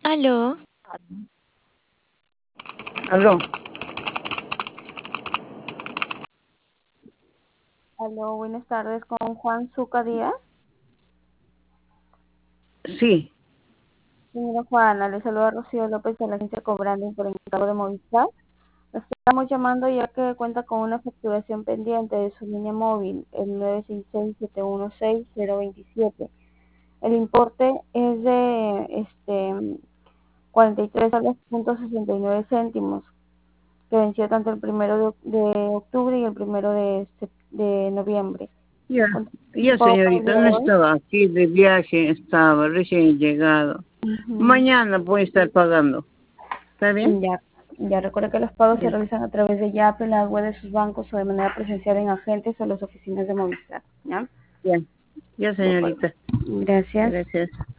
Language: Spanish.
Aló, Aló, Aló, buenas tardes con Juan Zuca Díaz. sí, Señora Juana, le saluda Rocío López de la agencia Cobrando por encargo de Movistar. La estamos llamando ya que cuenta con una facturación pendiente de su línea móvil, el 966-716-027. El importe es de 43 $.69, que venció tanto el primero de octubre y el primero de noviembre. ya, ¿Cuánto ya pago para el señorita, día no de hoy? estaba aquí de viaje, estaba recién llegado. Ujú. Mañana voy a estar pagando, ¿está bien? Ya, ya recuerda que los pagos se Ya, realizan a través de Yape, la web de sus bancos o de manera presencial en agentes o las oficinas de Movistar. ¿Ya? ya, ya De acuerdo. señorita, Gracias. gracias.